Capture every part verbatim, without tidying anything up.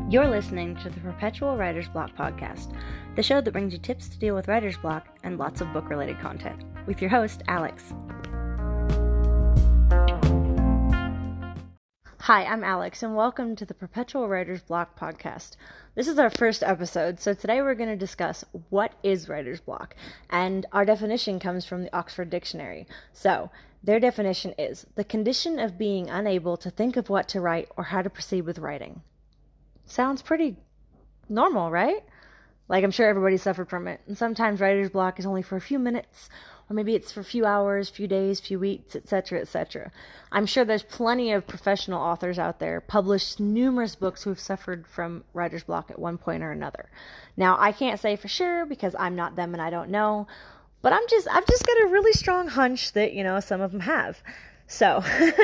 You're listening to the Perpetual Writer's Block podcast, the show that brings you tips to deal with writer's block and lots of book-related content, with your host, Alex. Hi, I'm Alex, and welcome to the Perpetual Writer's Block podcast. This is our first episode, so today we're going to discuss what is writer's block, and our definition comes from the Oxford Dictionary. So, their definition is the condition of being unable to think of what to write or how to proceed with writing. Sounds pretty normal, right? Like, I'm sure everybody suffered from it. And sometimes writer's block is only for a few minutes, or maybe it's for a few hours, few days, few weeks, et cetera, et cetera. I'm sure there's plenty of professional authors out there, published numerous books who have suffered from writer's block at one point or another. Now, I can't say for sure because I'm not them and I don't know, but I'm just, I've just got a really strong hunch that, you know, some of them have. So,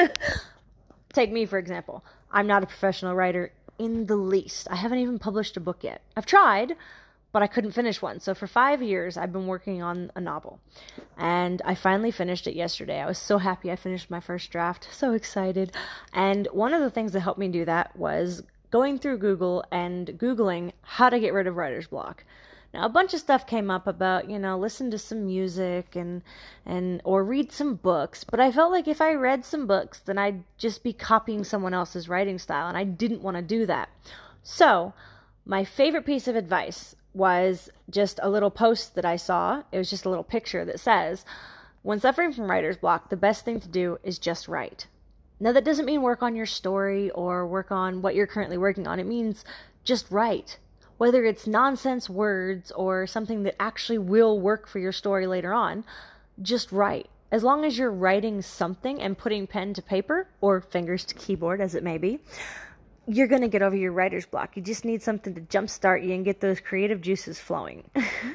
take me, for example. I'm not a professional writer in the least. I haven't even published a book yet. I've tried, but I couldn't finish one. So for five years, I've been working on a novel. And I finally finished it yesterday. I was so happy I finished my first draft. So excited. And one of the things that helped me do that was going through Google and Googling how to get rid of writer's block. Now, a bunch of stuff came up about, you know, listen to some music and, and, or read some books. But I felt like if I read some books, then I'd just be copying someone else's writing style. And I didn't want to do that. So, my favorite piece of advice was just a little post that I saw. It was just a little picture that says, when suffering from writer's block, the best thing to do is just write. Now, that doesn't mean work on your story or work on what you're currently working on. It means just write. Whether it's nonsense words or something that actually will work for your story later on, just write. As long as you're writing something and putting pen to paper, or fingers to keyboard as it may be, you're going to get over your writer's block. You just need something to jumpstart you and get those creative juices flowing.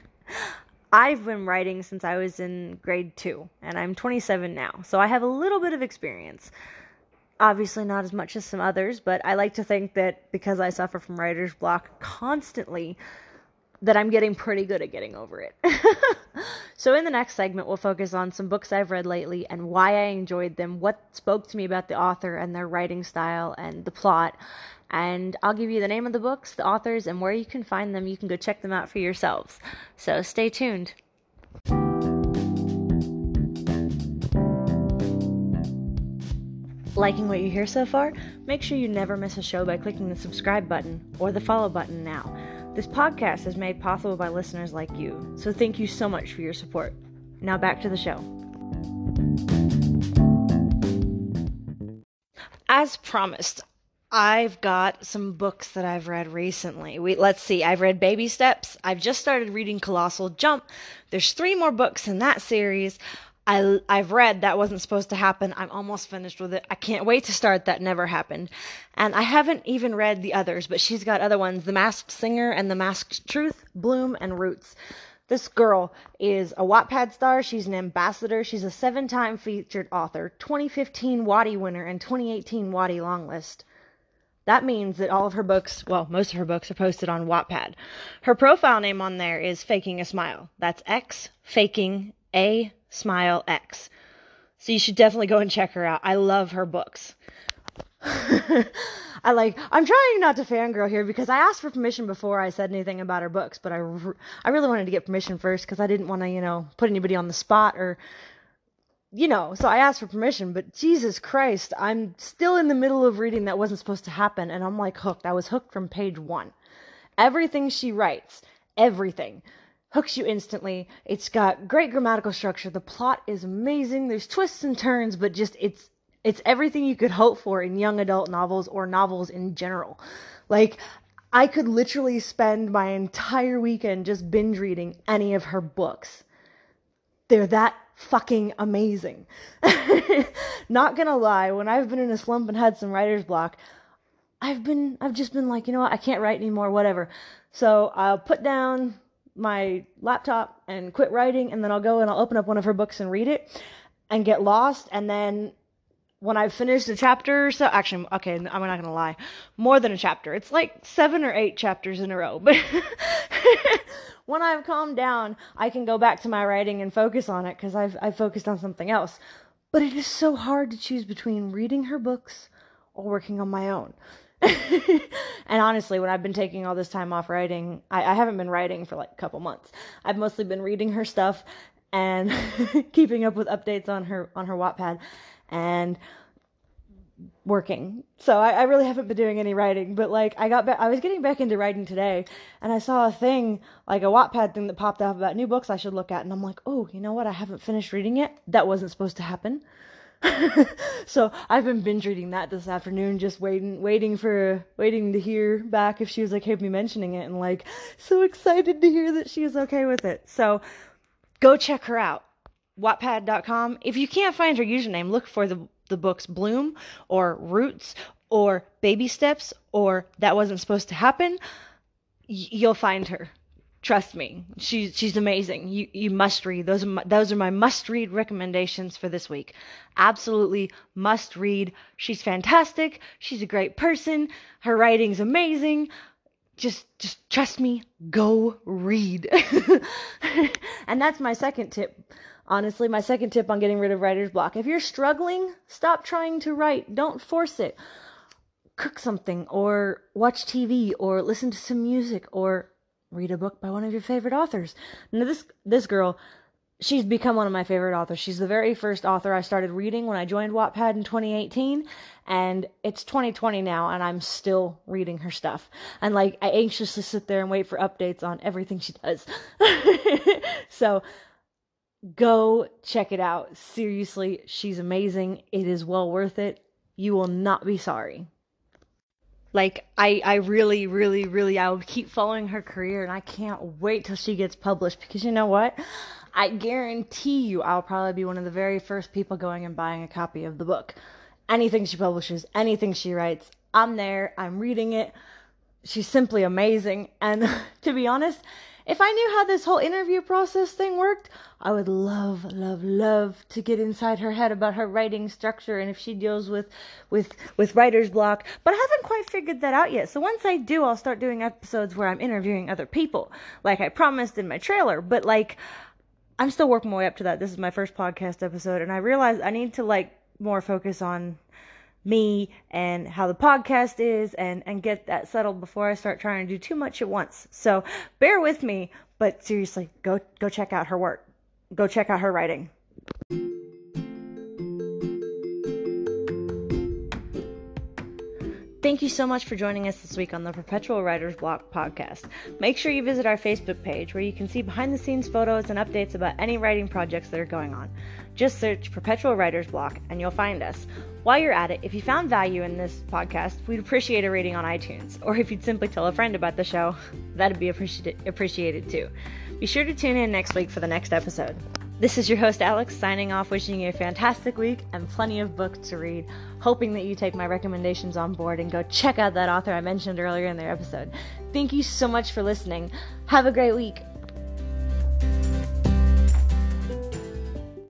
I've been writing since I was in grade two, and I'm twenty-seven now, so I have a little bit of experience. Obviously not as much as some others, but I like to think that because I suffer from writer's block constantly, that I'm getting pretty good at getting over it. So in the next segment, we'll focus on some books I've read lately and why I enjoyed them, what spoke to me about the author and their writing style and the plot. And I'll give you the name of the books, the authors, and where you can find them. You can go check them out for yourselves. So stay tuned. Liking what you hear so far? Make sure you never miss a show by clicking the subscribe button or the follow button now. This podcast is made possible by listeners like you, so thank you so much for your support. Now back to the show. As promised, I've got some books that I've read recently. We, let's see, I've read Baby Steps. I've just started reading Colossal Jump. There's three more books in that series. I, I've read That Wasn't Supposed to Happen. I'm almost finished with it. I can't wait to start That Never Happened. And I haven't even read the others, but she's got other ones. The Masked Singer and The Masked Truth, Bloom, and Roots. This girl is a Wattpad star. She's an ambassador. She's a seven-time featured author, twenty fifteen Wattie winner, and twenty eighteen Wattie longlist. That means that all of her books, well, most of her books are posted on Wattpad. Her profile name on there is Faking a Smile. That's X, Faking a Smile X. So you should definitely go and check her out. I love her books. I like, I'm trying not to fangirl here because I asked for permission before I said anything about her books, but I, re- I really wanted to get permission first because I didn't want to, you know, put anybody on the spot or, you know, so I asked for permission, but Jesus Christ, I'm still in the middle of reading That Wasn't Supposed to Happen, and I'm like hooked. I was hooked from page one. Everything she writes, everything. Hooks you instantly. It's got great grammatical structure. The plot is amazing. There's twists and turns, but just it's it's everything you could hope for in young adult novels or novels in general. Like, I could literally spend my entire weekend just binge reading any of her books. They're that fucking amazing. Not gonna lie, when I've been in a slump and had some writer's block, I've been I've just been like, you know what, I can't write anymore, whatever. So I'll put down my laptop and quit writing, and then I'll go and I'll open up one of her books and read it and get lost. And then when I've finished a chapter or so, actually, okay, I'm not going to lie, more than a chapter. It's like seven or eight chapters in a row. But when I've calmed down, I can go back to my writing and focus on it because I've, I've focused on something else. But it is so hard to choose between reading her books or working on my own. And honestly, when I've been taking all this time off writing, I, I haven't been writing for like a couple months. I've mostly been reading her stuff and keeping up with updates on her on her Wattpad and working. So I, I really haven't been doing any writing, but like I got back, I was getting back into writing today, and I saw a thing, like a Wattpad thing that popped up about new books I should look at, and I'm like, oh, you know what? I haven't finished reading it. That wasn't supposed to happen. So I've been binge reading that this afternoon, just waiting, waiting for, waiting to hear back if she was okay with me mentioning it, and like so excited to hear that she was okay with it. So go check her out, wattpad dot com. If you can't find her username, look for the the books Bloom or Roots or Baby Steps or That Wasn't Supposed to Happen. Y- you'll find her. Trust me, she's she's amazing. You you must read. Those are my, those are my must read recommendations for this week. Absolutely must read. She's fantastic. She's a great person. Her writing's amazing. Just just trust me. Go read. And that's my second tip. Honestly, my second tip on getting rid of writer's block. If you're struggling, stop trying to write. Don't force it. Cook something, or watch T V, or listen to some music, or read a book by one of your favorite authors. Now, this this girl, she's become one of my favorite authors. She's the very first author I started reading when I joined Wattpad in twenty eighteen, and it's twenty twenty now, and I'm still reading her stuff. And like, I anxiously sit there and wait for updates on everything she does. So go check it out. Seriously, she's amazing. It is well worth it. You will not be sorry. Like, I, I really, really, really, I will keep following her career, and I can't wait till she gets published, because you know what? I guarantee you I'll probably be one of the very first people going and buying a copy of the book. Anything she publishes, anything she writes, I'm there, I'm reading it. She's simply amazing. And to be honest, if I knew how this whole interview process thing worked, I would love, love, love to get inside her head about her writing structure and if she deals with, with, with writer's block. But I haven't quite figured that out yet. So once I do, I'll start doing episodes where I'm interviewing other people, like I promised in my trailer. But like, I'm still working my way up to that. This is my first podcast episode, and I realized I need to like more focus on me and how the podcast is, and, and get that settled before I start trying to do too much at once. So bear with me, but seriously, go, go check out her work. Go check out her writing. Thank you so much for joining us this week on the Perpetual Writer's Block podcast. Make sure you visit our Facebook page, where you can see behind the scenes photos and updates about any writing projects that are going on. Just search Perpetual Writer's Block and you'll find us. While you're at it, if you found value in this podcast, we'd appreciate a rating on iTunes. Or if you'd simply tell a friend about the show, that'd be appreci- appreciated too. Be sure to tune in next week for the next episode. This is your host, Alex, signing off, wishing you a fantastic week and plenty of books to read, hoping that you take my recommendations on board and go check out that author I mentioned earlier in their episode. Thank you so much for listening. Have a great week.